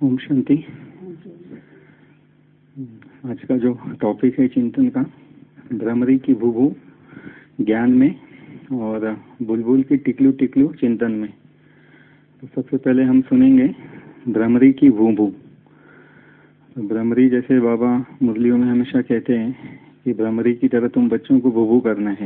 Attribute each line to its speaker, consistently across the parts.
Speaker 1: ओम शांति। आज का जो टॉपिक है चिंतन का, भ्रमरी की भूभू ज्ञान में और बुलबुल की टिकलू टिकलू चिंतन में। तो सबसे पहले हम सुनेंगे भ्रमरी की भूभू। तो भ्रमरी, जैसे बाबा मुरलियों में हमेशा कहते हैं कि भ्रमरी की तरह तुम बच्चों को भूभू करना है।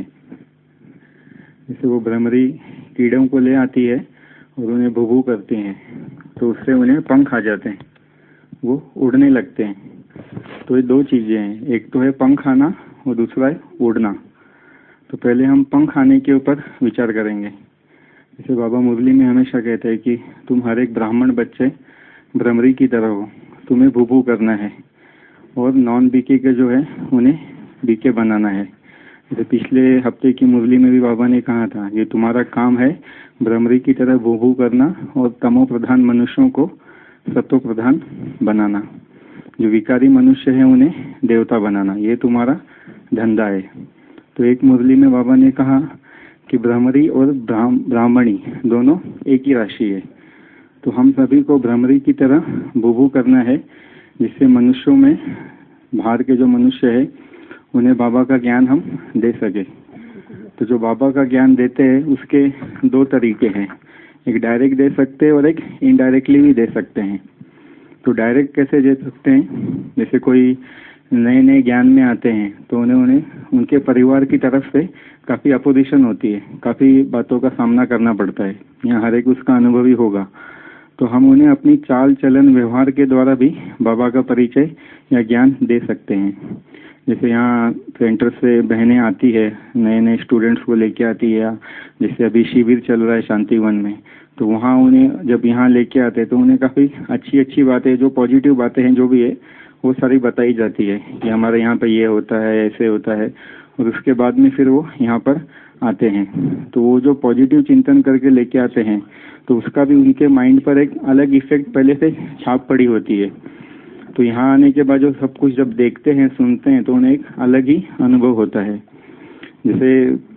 Speaker 1: जैसे वो भ्रमरी कीड़ों को ले आती है और उन्हें भूभू करती हैं, तो उससे उन्हें पंख आ जाते हैं, वो उड़ने लगते हैं। तो ये दो चीजें हैं, एक तो है पंख आना और दूसरा है उड़ना। तो पहले हम पंख आने के ऊपर विचार करेंगे। जैसे बाबा मुरली में हमेशा कहते हैं कि तुम हर एक ब्राह्मण बच्चे भ्रमरी की तरह हो, तुम्हें भूभू करना है और नॉन बीके के जो है उन्हें बीके बनाना है। जैसे पिछले हफ्ते की मुरली में भी बाबा ने कहा था, ये तुम्हारा काम है भ्रमरी की तरह भूभू करना और तमो प्रधान मनुष्यों को सत्व प्रधान बनाना, जो विकारी मनुष्य है उन्हें देवता बनाना, ये तुम्हारा धंधा है। तो एक मुरली में बाबा ने कहा कि भ्रमरी और ब्राह्मणी दोनों एक ही राशि है। तो हम सभी को भ्रमरी की तरह भूभू करना है, जिससे मनुष्यों में बाहर के जो मनुष्य है उन्हें बाबा का ज्ञान हम दे सके। तो जो बाबा का ज्ञान देते हैं उसके दो तरीके हैं, एक डायरेक्ट दे सकते हैं और एक इनडायरेक्टली भी दे सकते हैं। तो डायरेक्ट कैसे दे सकते हैं, जैसे कोई नए नए ज्ञान में आते हैं तो उन्हें उनके परिवार की तरफ से काफ़ी अपोजिशन होती है, काफ़ी बातों का सामना करना पड़ता है, यहाँ हर एक उसका अनुभवी होगा। तो हम उन्हें अपनी चाल चलन व्यवहार के द्वारा भी बाबा का परिचय या ज्ञान दे सकते हैं। जैसे यहाँ सेंटर से बहनें आती है, नए नए स्टूडेंट्स को लेके आती है, जैसे अभी शिविर चल रहा है शांतिवन में, तो वहाँ उन्हें जब यहाँ लेके आते हैं तो उन्हें काफ़ी अच्छी अच्छी बातें, जो पॉजिटिव बातें हैं जो भी है वो सारी बताई जाती है कि हमारे यहाँ पे ये होता है, ऐसे होता है। और उसके बाद में फिर वो यहाँ पर आते हैं, तो वो जो पॉजिटिव चिंतन करके लेके आते हैं तो उसका भी उनके माइंड पर एक अलग इफेक्ट पहले से छाप पड़ी होती है। तो यहाँ आने के बाद जो सब कुछ जब देखते हैं सुनते हैं तो उन्हें एक अलग ही अनुभव होता है। जैसे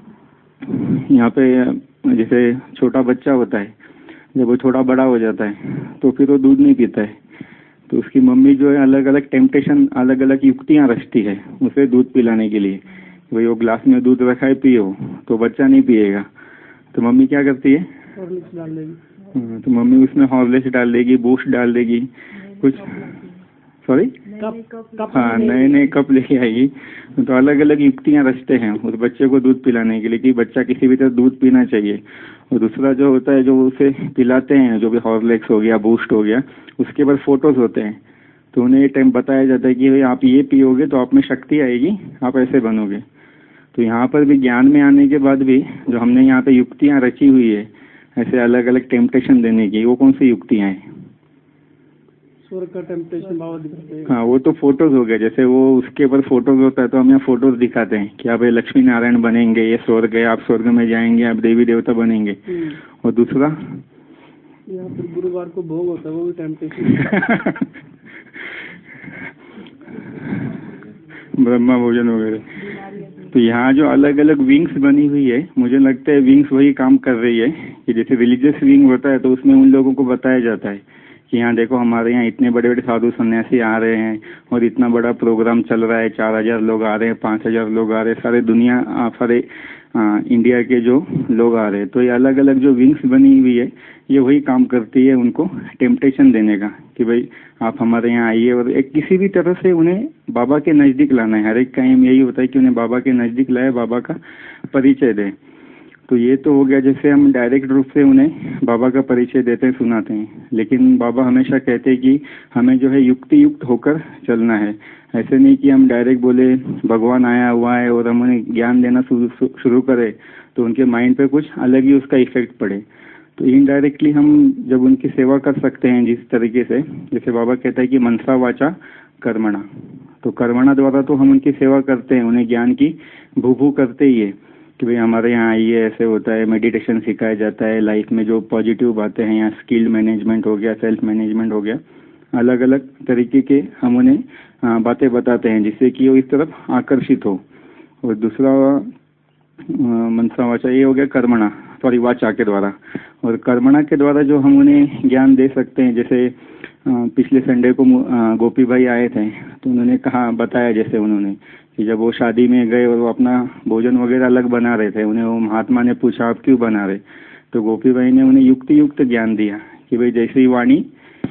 Speaker 1: यहाँ पे जैसे छोटा बच्चा होता है, जब वो थोड़ा बड़ा हो जाता है तो फिर वो दूध नहीं पीता है, तो उसकी मम्मी जो है अलग अलग टेम्पटेशन, अलग अलग युक्तियाँ रचती है उसे दूध पिलाने के लिए। भाई वो ग्लास में दूध रखा है, पियो, तो बच्चा नहीं पिएगा, तो मम्मी क्या करती है, हॉर्लिक्स डाल देगी। तो मम्मी उसमें हॉर्लिक्स डाल देगी, बूस्ट डाल देगी, कुछ सॉरी कप, हाँ नए नए कप लेके आएगी। तो अलग अलग युक्तियाँ रचते हैं उस बच्चे को दूध पिलाने के लिए कि बच्चा किसी भी तरह दूध पीना चाहिए। और दूसरा जो होता है, जो उसे पिलाते हैं, जो भी हॉर्लिक्स हो गया, बूस्ट हो गया, उसके बाद फोटोज होते हैं, तो उन्हें ये टाइम बताया जाता है कि भाई आप ये पियोगे तो आप में शक्ति आएगी, आप ऐसे बनोगे। तो यहाँ पर भी ज्ञान में आने के बाद भी जो हमने यहाँ पे युक्तियाँ रची हुई है ऐसे अलग अलग टेम्पटेशन देने की, वो कौन सी युक्तियाँ हैं? स्वर्ग का टेम्पटेशन बाबा दिखाते हैं। हाँ, वो तो फोटोज हो गए। जैसे वो उसके ऊपर फोटोज होता है तो हम यहाँ फोटोज दिखाते हैं कि आप लक्ष्मी नारायण बनेंगे, ये स्वर्ग है, आप स्वर्ग में जाएंगे, आप देवी देवता बनेंगे। और दूसरा यहाँ पर गुरुवार को भोग होता है, वो भी टेम्पटेशन ब्रह्मा भोजन वगैरह। तो यहाँ जो अलग अलग विंग्स बनी हुई है, मुझे लगता है विंग्स वही काम कर रही है कि जैसे रिलीजियस विंग होता है तो उसमें उन लोगों को बताया जाता है कि यहाँ देखो हमारे यहाँ इतने बड़े बड़े साधु सन्यासी आ रहे हैं और इतना बड़ा प्रोग्राम चल रहा है, 4000 लोग आ रहे हैं, 5000 लोग आ रहे हैं, सारे दुनिया सारे इंडिया के जो लोग आ रहे हैं। तो ये अलग अलग जो विंग्स बनी हुई है ये वही काम करती है उनको टेम्पटेशन देने का कि भाई आप हमारे यहाँ आइए, और एक किसी भी तरह से उन्हें बाबा के नज़दीक लाना है। हर एक का एम यही होता है कि उन्हें बाबा के नज़दीक लाए, बाबा का परिचय दें। तो ये तो हो गया जैसे हम डायरेक्ट रूप से उन्हें बाबा का परिचय देते हैं, सुनाते हैं। लेकिन बाबा हमेशा कहते हैं कि हमें जो है युक्ति युक्त होकर चलना है। ऐसे नहीं कि हम डायरेक्ट बोले भगवान आया हुआ है और हम उन्हें ज्ञान देना शुरू करें तो उनके माइंड पे कुछ अलग ही उसका इफेक्ट पड़े। तो इनडायरेक्टली हम जब उनकी सेवा कर सकते हैं जिस तरीके से, जैसे बाबा कहता है कि मनसा वाचा कर्मणा, तो कर्मणा द्वारा तो हम उनकी सेवा करते हैं, उन्हें ज्ञान की भूभू करते ही है कि भाई हमारे यहाँ आइए, ऐसे होता है, मेडिटेशन सिखाया जाता है, लाइफ में जो पॉजिटिव बातें हैं, यहाँ स्किल मैनेजमेंट हो गया, सेल्फ मैनेजमेंट हो गया, अलग अलग तरीके के हम उन्हें बातें बताते हैं जिससे कि वो इस तरफ आकर्षित हो। और दूसरा मनसा वाचा, ये हो गया कर्मणा, सॉरी वाचा के द्वारा। और कर्मणा के द्वारा जो हम उन्हें ज्ञान दे सकते हैं, जैसे पिछले संडे को गोपी भाई आए थे, तो उन्होंने कहा, बताया जैसे उन्होंने कि जब वो शादी में गए और वो अपना भोजन वगैरह अलग बना रहे थे, उन्हें वो महात्मा ने पूछा आप क्यों बना रहे, तो गोपी भाई ने उन्हें युक्ति युक्त ज्ञान दिया कि भाई जैसी वाणी,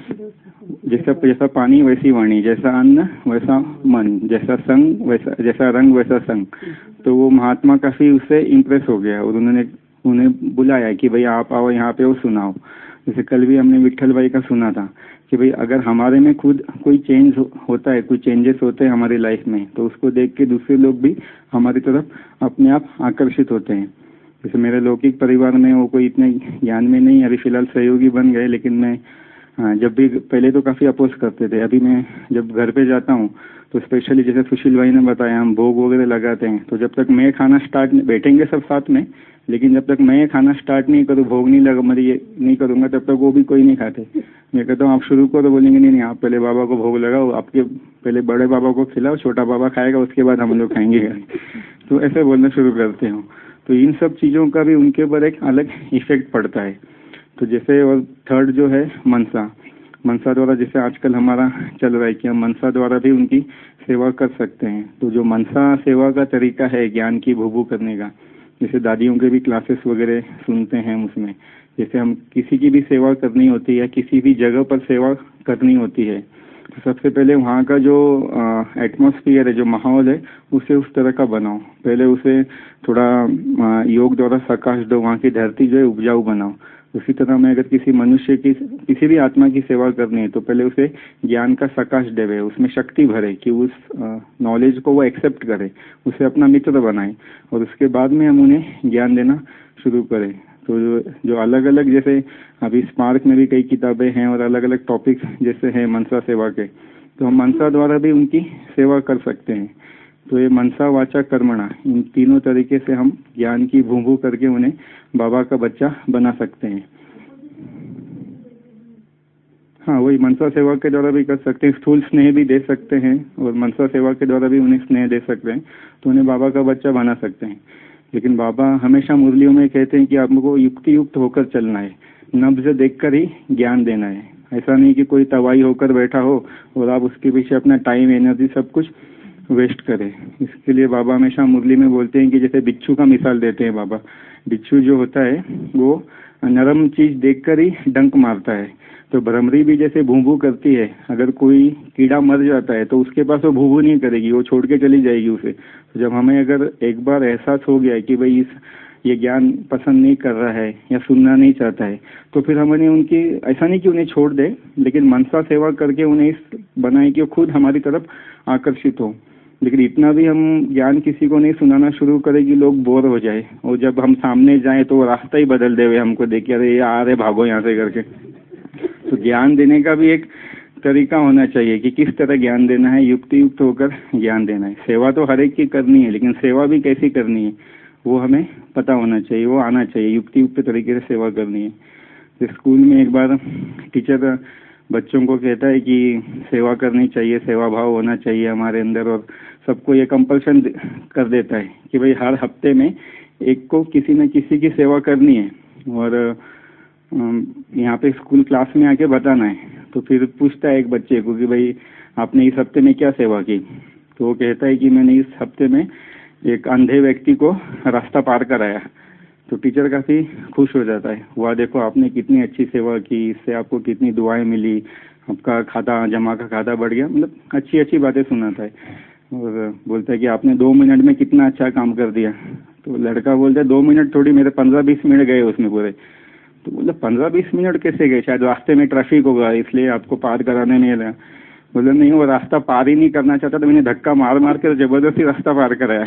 Speaker 1: जैसा जैसा पानी वैसी वाणी, जैसा अन्न वैसा मन, जैसा संग वैसा, जैसा रंग वैसा संग। तो वो महात्मा काफी उससे इम्प्रेस हो गया और उन्होंने उन्हें बुलाया कि भाई आप आओ यहाँ पे और सुनाओ। जैसे कल भी हमने विट्ठल भाई का सुना था कि भाई अगर हमारे में खुद कोई चेंज होता है, कोई चेंजेस होते हैं हमारी लाइफ में, तो उसको देख के दूसरे लोग भी हमारी तरफ अपने आप आकर्षित होते हैं। जैसे मेरे लौकिक परिवार में वो कोई इतने ज्ञान में नहीं, अभी फिलहाल सहयोगी बन गए, लेकिन मैं जब भी पहले तो काफी अपोज करते थे, अभी मैं जब घर पे जाता हूँ तो स्पेशली जैसे सुशील भाई ने बताया हम भोग वगैरह लगाते हैं, तो जब तक मैं खाना स्टार्ट, बैठेंगे सब साथ में, लेकिन जब तक मैं खाना स्टार्ट नहीं करूँ, भोग नहीं लगा, मतलब ये नहीं करूँगा, तब तक वो भी कोई नहीं खाते। मैं कहता हूँ आप शुरू करो, बोलेंगे नहीं नहीं आप पहले बाबा को भोग लगाओ, आपके पहले बड़े बाबा को खिलाओ, छोटा बाबा खाएगा, उसके बाद हम लोग खाएंगे। तो ऐसे बोलना शुरू करते हो। तो इन सब चीज़ों का भी उनके ऊपर एक अलग इफेक्ट पड़ता है। तो जैसे, और थर्ड जो है मनसा, मनसा द्वारा जैसे आजकल हमारा चल रहा है कि हम मनसा द्वारा भी उनकी सेवा कर सकते हैं। तो जो मनसा सेवा का तरीका है ज्ञान की भूभू करने का, जैसे दादियों के भी क्लासेस वगैरह सुनते हैं, उसमें जैसे हम किसी की भी सेवा करनी होती है, किसी भी जगह पर सेवा करनी होती है, तो सबसे पहले वहाँ का जो एटमॉस्फेयर है, जो माहौल है, उसे उस तरह का बनाओ। पहले उसे थोड़ा योग द्वारा प्रकाश दो, वहाँ की धरती जो है उपजाऊ बनाओ। उसी तरह में अगर किसी मनुष्य की, किसी भी आत्मा की सेवा करनी है, तो पहले उसे ज्ञान का प्रकाश देवे, उसमें शक्ति भरे कि उस नॉलेज को वो एक्सेप्ट करे, उसे अपना मित्र बनाए, और उसके बाद में हम उन्हें ज्ञान देना शुरू करें। तो जो अलग अलग, जैसे अभी स्मारक में भी कई किताबें हैं और अलग अलग टॉपिक्स जैसे हैं मनसा सेवा के, तो हम मनसा द्वारा भी उनकी सेवा कर सकते हैं। तो ये मनसा वाचा कर्मणा, इन तीनों तरीके से हम ज्ञान की भूभू करके उन्हें बाबा का बच्चा बना सकते हैं। हाँ, वही मनसा सेवा के द्वारा भी कर सकते हैं, स्थूल स्नेह भी दे सकते हैं, और मनसा सेवा के द्वारा भी उन्हें स्नेह दे सकते हैं, तो उन्हें बाबा का बच्चा बना सकते हैं। लेकिन बाबा हमेशा मुरलियों में कहते हैं कि आपको युक्ति युक्त होकर चलना है, नब्ज देखकर ही ज्ञान देना है। ऐसा नहीं कि कोई तवाई होकर बैठा हो और आप उसके पीछे अपना टाइम, एनर्जी सब कुछ वेस्ट करें। इसके लिए बाबा हमेशा मुरली में बोलते हैं कि जैसे बिच्छू का मिसाल देते हैं बाबा। बिच्छू जो होता है वो नरम चीज देखकर ही डंक मारता है, तो भ्रमरी भी जैसे भूभू करती है, अगर कोई कीड़ा मर जाता है तो उसके पास वो भूभू नहीं करेगी, वो छोड़ के चली जाएगी उसे। तो जब हमें अगर एक बार एहसास हो गया है कि भाई ये ज्ञान पसंद नहीं कर रहा है या सुनना नहीं चाहता है, तो फिर हमने उनकी, ऐसा नहीं कि उन्हें छोड़ दे, लेकिन मनसा सेवा करके उन्हें इस बनाए कि वो खुद हमारी तरफ आकर्षित हो। लेकिन इतना भी हम ज्ञान किसी को नहीं सुनाना शुरू करें कि लोग बोर हो जाए, और जब हम सामने जाएं तो वो रास्ता ही बदल दे, हमको देख के अरे ये आ रहे, भागो यहाँ से करके। तो ज्ञान देने का भी एक तरीका होना चाहिए कि किस तरह ज्ञान देना है, युक्ति युक्त होकर ज्ञान देना है। सेवा तो हर एक की करनी है, लेकिन सेवा भी कैसी करनी है वो हमें पता होना चाहिए, वो आना चाहिए, युक्ति युक्त तरीके से सेवा करनी है। तो स्कूल में एक बार टीचर बच्चों को कहता है कि सेवा करनी चाहिए, सेवा भाव होना चाहिए हमारे अंदर, और सबको ये कंपल्शन कर देता है कि भाई हर हफ्ते में एक को किसी न किसी की सेवा करनी है, और यहाँ पे स्कूल क्लास में आके बताना है। तो फिर पूछता है एक बच्चे को कि भाई आपने इस हफ्ते में क्या सेवा की, तो वो कहता है कि मैंने इस हफ्ते में एक अंधे व्यक्ति को रास्ता पार कराया। तो टीचर काफी खुश हो जाता है, वाह देखो आपने कितनी अच्छी सेवा की, इससे आपको कितनी दुआएं मिली, आपका खाता, जमा का खाता बढ़ गया, मतलब अच्छी अच्छी बातें सुनाता है। और बोलता है कि आपने 2 मिनट में कितना अच्छा काम कर दिया। तो लड़का बोलता है 2 मिनट थोड़ी, मेरे 15-20 मिनट गए उसमें पूरे। तो बोला 15-20 मिनट कैसे गए, शायद रास्ते में ट्रैफिक होगा इसलिए आपको पार कराने नहीं लगा। बोले नहीं, वो रास्ता पार ही नहीं करना चाहता, तो मैंने धक्का मार मार कर जबरदस्ती रास्ता पार कराया।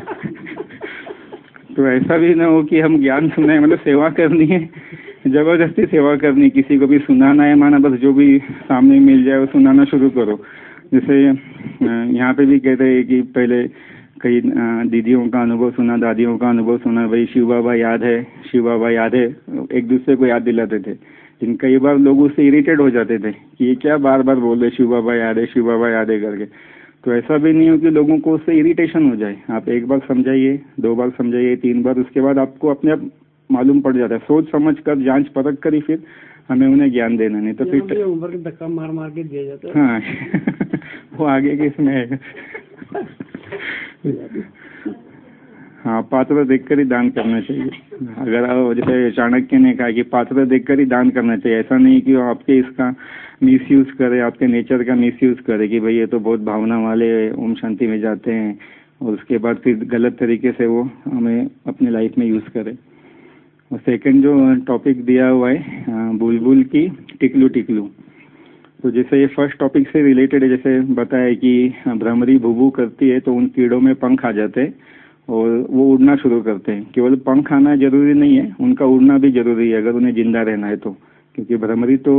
Speaker 1: तो ऐसा भी ना हो कि हम ज्ञान सुनाए, मतलब सेवा करनी है, जबरदस्ती सेवा करनी, किसी को भी सुनाना है माना, बस जो भी सामने मिल जाए वो सुनाना शुरू करो। जैसे यहाँ पे भी कहते हैं कि पहले कई दीदियों का अनुभव सुना, दादियों का अनुभव सुना, भाई शिव बाबा याद है, शिव बाबा याद है, एक दूसरे को याद दिलाते थे। लेकिन कई बार लोग उससे इरिटेट हो जाते थे कि ये क्या बार बार बोल रहे शिव बाबा याद है, शिव बाबा याद है करके। तो ऐसा भी नहीं हो कि लोगों को उससे इरिटेशन हो जाए। आप एक बार समझाइए, 2 बार समझाइए, 3 बार, उसके बाद आपको अपने आप मालूम पड़ जाता है, सोच समझ कर जांच परख कर ही फिर हमें उन्हें ज्ञान देना, नहीं तो फिर
Speaker 2: उम्र के धक्का मार मार के दिया जाता है।
Speaker 1: हाँ वो आगे के इसमें है। हाँ, पात्र देखकर ही दान करना चाहिए। अगर जैसे चाणक्य ने कहा कि पात्र देखकर ही दान करना चाहिए, ऐसा नहीं कि वो आपके इसका मिसयूज करे, आपके नेचर का मिसयूज करे कि भाई ये तो बहुत भावना वाले ओम शांति में जाते हैं, और उसके बाद फिर गलत तरीके से वो हमें अपनी लाइफ में यूज करे। और सेकंड जो टॉपिक दिया हुआ है बुलबुल की टिकलू टिकलू, तो जैसे ये फर्स्ट टॉपिक से रिलेटेड है। जैसे बताया कि भ्रमरी भूभू करती है तो उन कीड़ों में पंख आ जाते हैं और वो उड़ना शुरू करते हैं। केवल पंख आना जरूरी नहीं है, उनका उड़ना भी जरूरी है अगर उन्हें जिंदा रहना है तो, क्योंकि भ्रमरी तो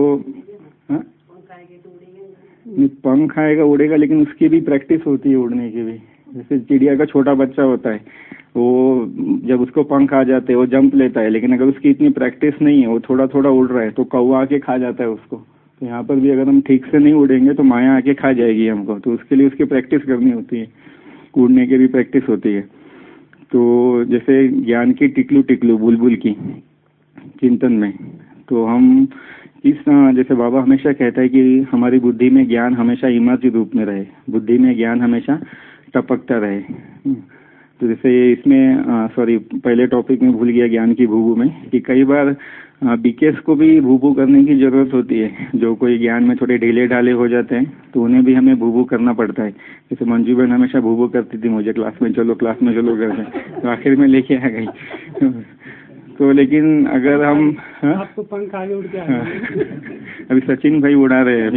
Speaker 1: पंख आएगा उड़ेगा, लेकिन उसकी भी प्रैक्टिस होती है उड़ने की भी। जैसे चिड़िया का छोटा बच्चा होता है, वो जब उसको पंख आ जाते हैं वो जंप लेता है, लेकिन अगर उसकी इतनी प्रैक्टिस नहीं है, वो थोड़ा थोड़ा उड़ रहा है, तो कौवा आके खा जाता है उसको। तो यहाँ पर भी अगर हम ठीक से नहीं उड़ेंगे तो माया आके खा जाएगी हमको, तो उसके लिए उसकी प्रैक्टिस करनी होती है, उड़ने की भी प्रैक्टिस होती है। तो जैसे ज्ञान की टिकलू टिकलू बुलबुल की चिंतन में, तो हम जैसे बाबा हमेशा कहता है कि हमारी बुद्धि में ज्ञान हमेशा इमर्ज रूप में रहे, बुद्धि में ज्ञान हमेशा टपकता रहे। तो जैसे इसमें सॉरी पहले टॉपिक में भूल गया, ज्ञान की भूभू में, कि कई बार बीकेस को भी भूभू करने की जरूरत होती है। जो कोई ज्ञान में थोड़े ढीले ढाले हो जाते हैं तो उन्हें भी हमें भूभू करना पड़ता है। जैसे मंजू बहन हमेशा भूभू करती थी मुझे, क्लास में चलो करके, तो आखिर में लेके आ गई। तो लेकिन अगर हम
Speaker 2: आपको पंख आगे उड़ के
Speaker 1: अभी सचिन भाई उड़ा रहे हैं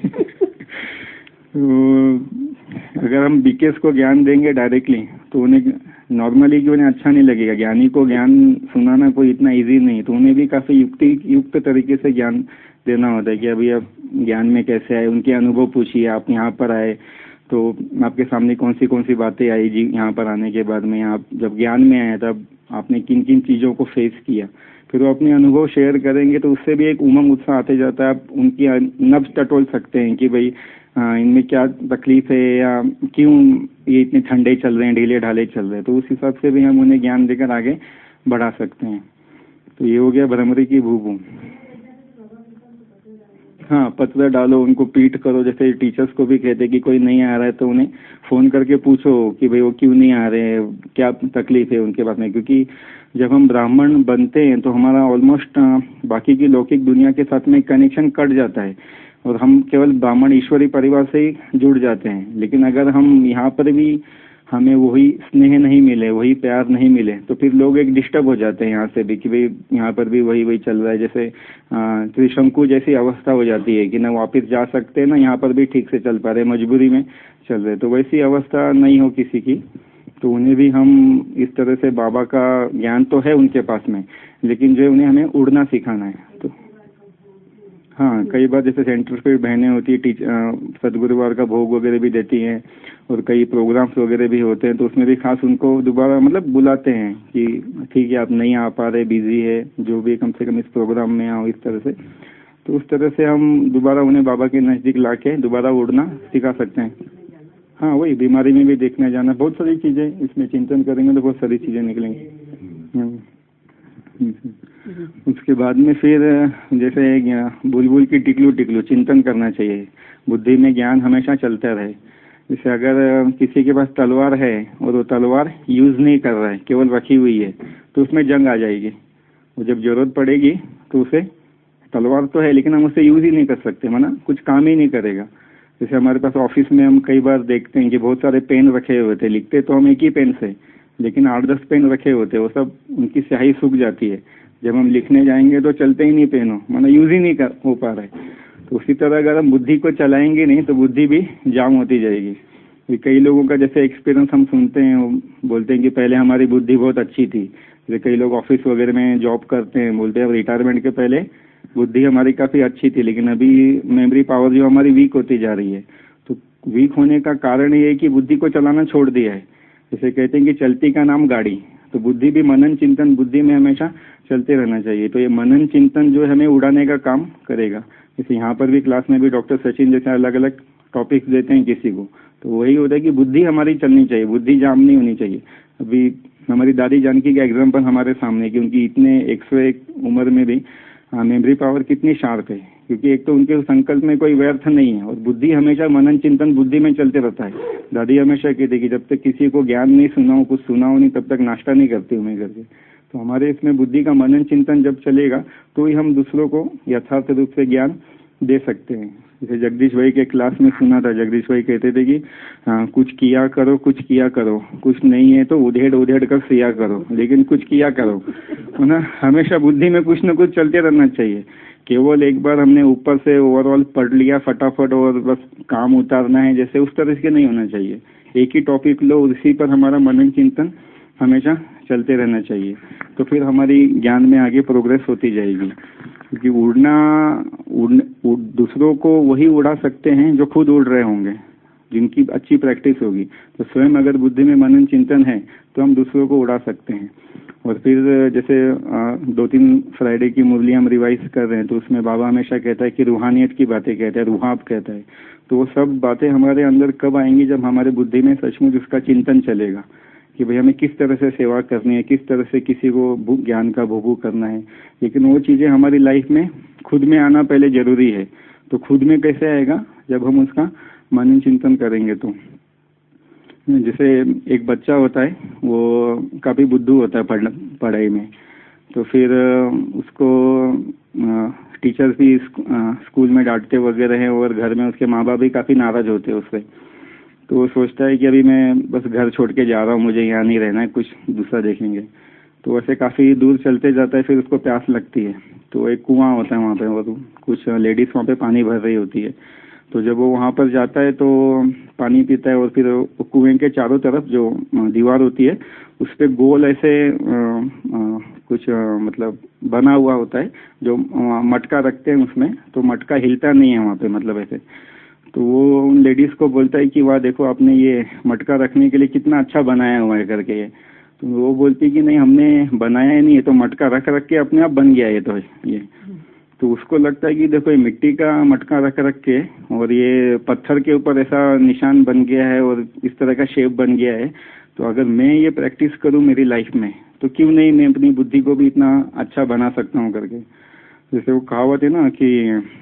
Speaker 1: तो अगर हम बीकेस को ज्ञान देंगे डायरेक्टली तो उन्हें नॉर्मली कि उन्हें अच्छा नहीं लगेगा। ज्ञानी को ज्ञान सुनाना कोई इतना इजी नहीं, तो उन्हें भी काफी युक्त तरीके से ज्ञान देना होता है कि अभी आप ज्ञान में कैसे आए, उनके अनुभव पूछिए। आप यहाँ पर आए तो आपके सामने कौन सी बातें आई जी यहाँ पर आने के बाद में, आप जब ज्ञान में आए तब आपने किन किन चीजों को फेस किया, फिर वो अपने अनुभव शेयर करेंगे तो उससे भी एक उमंग उत्साह आते जाता है। आप उनकी नब्ज टटोल सकते हैं कि भाई इनमें क्या तकलीफ है या क्यों ये इतने ठंडे चल रहे हैं, ढीले ढाले चल रहे हैं, तो उस हिसाब से भी हम उन्हें ज्ञान देकर आगे बढ़ा सकते हैं। तो ये हो गया भ्रमरी की भूभू। हाँ, पत्र डालो, उनको पीट करो। जैसे टीचर्स को भी कहते हैं कि कोई नहीं आ रहा है तो उन्हें फोन करके पूछो कि भाई वो क्यों नहीं आ रहे हैं, क्या तकलीफ है उनके पास में। क्योंकि जब हम ब्राह्मण बनते हैं तो हमारा ऑलमोस्ट बाकी की लौकिक दुनिया के साथ में कनेक्शन कट जाता है और हम केवल ब्राह्मण ईश्वरी परिवार से ही जुड़ जाते हैं। लेकिन अगर हम यहाँ पर भी हमें वही स्नेह नहीं मिले, वही प्यार नहीं मिले, तो फिर लोग एक डिस्टर्ब हो जाते हैं यहाँ से भी कि भाई यहाँ पर भी वही चल रहा है। जैसे त्रिशंकु जैसी अवस्था हो जाती है कि ना वापस जा सकते, ना यहाँ पर भी ठीक से चल पा रहे, मजबूरी में चल रहे। तो वैसी अवस्था नहीं हो किसी की, तो उन्हें भी हम इस तरह से, बाबा का ज्ञान तो है उनके पास में, लेकिन जो उन्हें हमें उड़ना सिखाना है। तो हाँ, कई बार जैसे सेंटर पे बहनें होती है, सदगुरुवार का भोग वगैरह भी देती हैं और कई प्रोग्राम्स वगैरह भी होते हैं, तो उसमें भी खास उनको दोबारा मतलब बुलाते हैं कि ठीक है आप नहीं आ पा रहे, बिजी है, जो भी कम से कम इस प्रोग्राम में आओ, इस तरह से। तो उस तरह से हम दोबारा उन्हें बाबा के नज़दीक लाके दोबारा उड़ना सिखा सकते हैं। हाँ, वही बीमारी में भी देखने जाना, बहुत सारी चीज़ें इसमें चिंतन करेंगे तो बहुत सारी चीज़ें निकलेंगी। उसके बाद में फिर जैसे बुलबुल की टिकलू टिकलू चिंतन करना चाहिए, बुद्धि में ज्ञान हमेशा चलता रहे। जैसे अगर किसी के पास तलवार है और वो तलवार यूज नहीं कर रहा है, केवल रखी हुई है, तो उसमें जंग आ जाएगी। वो जब जरूरत पड़ेगी तो उसे, तलवार तो है लेकिन हम उसे यूज ही नहीं कर सकते, माना कुछ काम ही नहीं करेगा। जैसे हमारे पास ऑफिस में हम कई बार देखते हैं कि बहुत सारे पेन रखे हुए थे, लिखते तो हम एक ही पेन से, लेकिन 8-10 पेन रखे होते, वो सब उनकी स्याही सूख जाती है। जब हम लिखने जाएंगे तो चलते ही नहीं पेनो, माना यूज ही नहीं हो पा रहा है। तो उसी तरह अगर हम बुद्धि को चलाएंगे नहीं तो बुद्धि भी जाम होती जाएगी। कई लोगों का जैसे एक्सपीरियंस हम सुनते हैं, वो बोलते हैं कि पहले हमारी बुद्धि बहुत अच्छी थी। जैसे कई लोग ऑफिस वगैरह में जॉब करते हैं, बोलते हैं रिटायरमेंट के पहले बुद्धि हमारी काफी अच्छी थी, लेकिन अभी मेमोरी पावर जो हमारी वीक होती जा रही है। तो वीक होने का कारण ये है कि बुद्धि को चलाना छोड़ दिया है। जैसे कहते हैं कि चलती का नाम गाड़ी, तो बुद्धि भी मनन चिंतन बुद्धि में हमेशा चलते रहना चाहिए। तो ये मनन चिंतन जो है हमें उड़ाने का काम करेगा। जैसे यहाँ पर भी क्लास में भी डॉक्टर सचिन जैसे अलग अलग टॉपिक्स देते हैं किसी को, तो वही होता है कि बुद्धि हमारी चलनी चाहिए, बुद्धि जाम नहीं होनी चाहिए। अभी हमारी दादी जानकी का एग्जाम्पल हमारे सामने कि उनकी इतने 101 उम्र में भी मेमोरी पावर कितनी शार्प है, क्योंकि एक तो उनके संकल्प में कोई व्यर्थ नहीं है और बुद्धि हमेशा मनन चिंतन बुद्धि में चलते रहता है। दादी हमेशा कहती कि जब तक किसी को ज्ञान नहीं सुनाओ, कुछ सुनाओ नहीं, तब तक नाश्ता नहीं करती हूँ मैं करके। तो हमारे इसमें बुद्धि का मनन चिंतन जब चलेगा तो ही हम दूसरों को यथार्थ रूप से ज्ञान दे सकते हैं। जैसे जगदीश भाई के क्लास में सुना था, जगदीश भाई कहते थे कि कुछ किया करो, कुछ किया करो, कुछ नहीं है तो उधेड़ उधेड़ कर सिया करो, लेकिन कुछ किया करो, है ना। हमेशा बुद्धि में कुछ न कुछ चलते रहना चाहिए। केवल एक बार हमने ऊपर से ओवरऑल पढ़ लिया फटाफट और बस काम उतारना है, जैसे उस तरह से नहीं होना चाहिए। एक ही टॉपिक लो, उसी पर हमारा मनन चिंतन हमेशा चलते रहना चाहिए, तो फिर हमारी ज्ञान में आगे प्रोग्रेस होती जाएगी। क्योंकि दूसरों को वही उड़ा सकते हैं जो खुद उड़ रहे होंगे, जिनकी अच्छी प्रैक्टिस होगी। तो स्वयं अगर बुद्धि में मनन चिंतन है तो हम दूसरों को उड़ा सकते हैं। और फिर जैसे 2-3 फ्राइडे की मुरली हम रिवाइज कर रहे हैं, तो उसमें बाबा हमेशा कहता है कि रूहानियत की बातें कहता है, रूहाब कहता है। तो वो सब बातें हमारे अंदर कब आएंगी, जब हमारे बुद्धि में सचमुच उसका चिंतन चलेगा कि भाई हमें किस तरह से सेवा करनी है, किस तरह से किसी को ज्ञान का भोग करना है। लेकिन वो चीजें हमारी लाइफ में खुद में आना पहले जरूरी है। तो खुद में कैसे आएगा, जब हम उसका मनन चिंतन करेंगे। तो जैसे एक बच्चा होता है, वो काफी बुद्धू होता है पढ़ाई में, तो फिर उसको टीचर्स भी स्कूल में डांटते वगैरह हैं और घर में उसके माँ बाप भी काफी नाराज होते हैं उससे। तो वो सोचता है कि अभी मैं बस घर छोड़ के जा रहा हूँ, मुझे यहाँ नहीं रहना है, कुछ दूसरा देखेंगे। तो वैसे काफी दूर चलते जाता है, फिर उसको प्यास लगती है। तो एक कुआं होता है वहाँ पे, और कुछ लेडीज वहाँ पे पानी भर रही होती है। तो जब वो वहाँ पर जाता है तो पानी पीता है, और फिर कुएं के चारों तरफ जो दीवार होती है उस पे गोल ऐसे कुछ मतलब बना हुआ होता है, जो मटका रखते हैं उसमें, तो मटका हिलता नहीं है वहाँ पे, मतलब ऐसे। तो वो उन लेडीज को बोलता है कि वाह देखो आपने ये मटका रखने के लिए कितना अच्छा बनाया हुआ है करके। तो वो बोलती है कि नहीं हमने बनाया ही नहीं है, तो मटका रख रख के अपने आप बन गया है। तो ये तो उसको लगता है कि देखो ये मिट्टी का मटका रख रख के और ये पत्थर के ऊपर ऐसा निशान बन गया है और इस तरह का शेप बन गया है, तो अगर मैं ये प्रैक्टिस करूं मेरी लाइफ में तो क्यों नहीं मैं अपनी बुद्धि को भी इतना अच्छा बना सकता हूं करके। जैसे वो कहावत है ना कि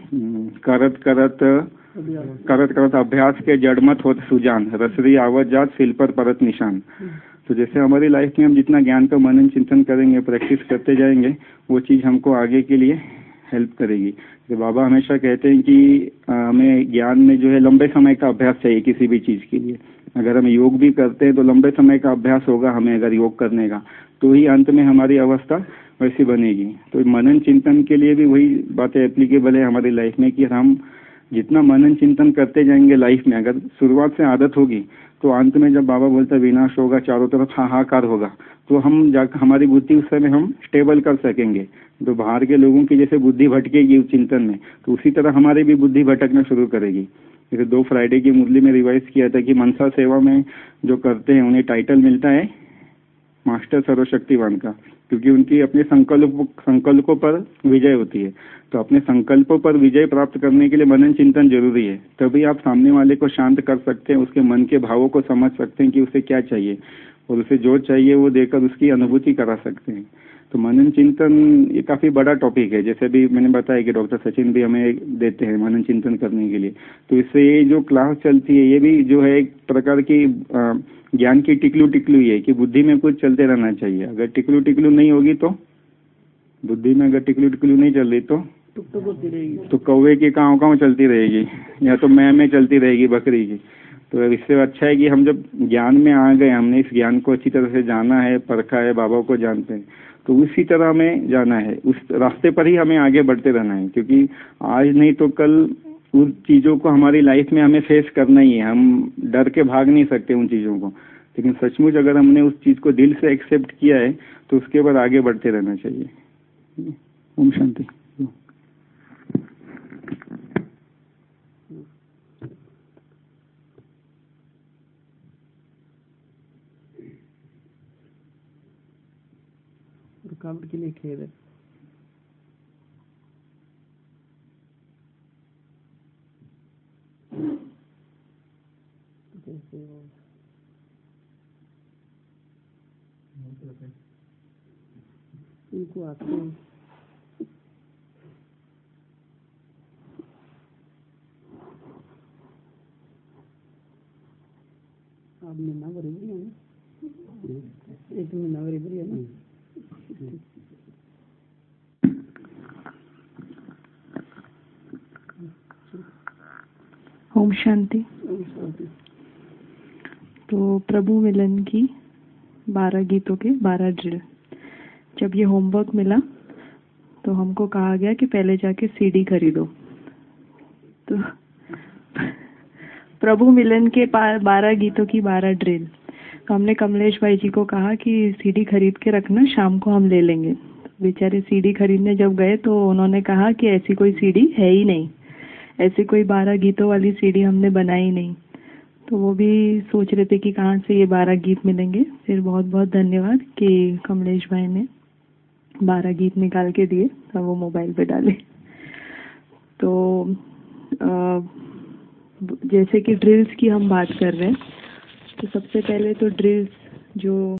Speaker 1: करत करत करत करत अभ्यास के जड़मत होत सुजान, रसरी आवत जात सिल पर परत निशान। तो जैसे हमारी लाइफ में हम जितना ज्ञान का मनन चिंतन करेंगे, प्रैक्टिस करते जाएंगे, वो चीज हमको आगे के लिए हेल्प करेगी। तो बाबा हमेशा कहते हैं कि हमें ज्ञान में जो है लंबे समय का अभ्यास चाहिए किसी भी चीज के लिए। अगर हम योग भी करते हैं तो लंबे समय का अभ्यास होगा हमें अगर योग करने का, तो ही अंत में हमारी अवस्था वैसी बनेगी। तो मनन चिंतन के लिए भी वही बातें एप्लीकेबल है हमारी लाइफ में कि हम जितना मनन चिंतन करते जाएंगे लाइफ में, अगर शुरुआत से आदत होगी तो अंत में जब बाबा बोलता है विनाश होगा, चारों तरफ हाहाकार होगा, तो हम जाकर हमारी बुद्धि उस समय हम स्टेबल कर सकेंगे। तो बाहर के लोगों की जैसे बुद्धि भटकेगी उस चिंतन में, तो उसी तरह हमारी भी बुद्धि भटकना शुरू करेगी। जैसे 2 फ्राइडे की मुरली में रिवाइज किया था कि मनसा सेवा में जो करते हैं उन्हें टाइटल मिलता है मास्टर सर्वशक्तिवान का, क्योंकि उनकी अपने संकल्पों पर विजय होती है। तो अपने संकल्पों पर विजय प्राप्त करने के लिए मनन चिंतन जरूरी है, तभी आप सामने वाले को शांत कर सकते हैं, उसके मन के भावों को समझ सकते हैं कि उसे क्या चाहिए, और उसे जो चाहिए वो देकर उसकी अनुभूति करा सकते हैं। तो मनन चिंतन ये काफी बड़ा टॉपिक है। जैसे भी मैंने बताया कि डॉक्टर सचिन भी हमें देते हैं मनन चिंतन करने के लिए, तो इससे ये जो क्लास चलती है ये भी जो है एक प्रकार की ज्ञान की टिकलू टिकलू ही है कि बुद्धि में कुछ चलते रहना चाहिए। अगर टिकलू टिकलू नहीं होगी तो बुद्धि में अगर टिकलू टिकलू नहीं चल रही तो
Speaker 2: होती रहेगी,
Speaker 1: तो कौवे की काँव काँव चलती रहेगी, या तो मैं चलती रहेगी बकरी की। तो इससे अच्छा है कि हम जब ज्ञान में आ गए, हमने इस ज्ञान को अच्छी तरह से जाना है, परखा है, बाबा को जानते हैं, तो उसी तरह हमें जाना है, उस रास्ते पर ही हमें आगे बढ़ते रहना है। क्योंकि आज नहीं तो कल उन चीजों को हमारी लाइफ में हमें फेस करना ही है। हम डर के भाग नहीं सकते उन चीजों को, लेकिन सचमुच अगर हमने उस चीज को दिल से एक्सेप्ट किया है तो उसके बाद आगे बढ़ते रहना चाहिए। ओम शांति।
Speaker 2: बनावट के लिए खेद है। जैसे वो इनको आते हैं आप महीना बराबर है ना, एक महीना बराबर है ना।
Speaker 3: ओम शांति।
Speaker 2: ओम शांति।
Speaker 3: तो प्रभु मिलन की 12 गीतों के 12 ड्रिल। जब ये होमवर्क मिला तो हमको कहा गया कि पहले जाके सीडी खरीदो। तो प्रभु मिलन के 12 गीतों की 12 ड्रिल। तो हमने कमलेश भाई जी को कहा कि सीडी खरीद के रखना, शाम को हम ले लेंगे। बेचारे सीडी खरीदने जब गए तो उन्होंने कहा कि ऐसी कोई सीडी है ही नहीं, ऐसी कोई 12 गीतों वाली सीडी हमने बनाई नहीं। तो वो भी सोच रहे थे कि कहाँ से ये 12 गीत मिलेंगे। फिर बहुत बहुत धन्यवाद कि कमलेश भाई ने 12 गीत निकाल के दिए, तब वो मोबाइल पे डाले। तो जैसे कि ड्रिल्स की हम बात कर रहे हैं, तो सबसे पहले तो ड्रिल्स जो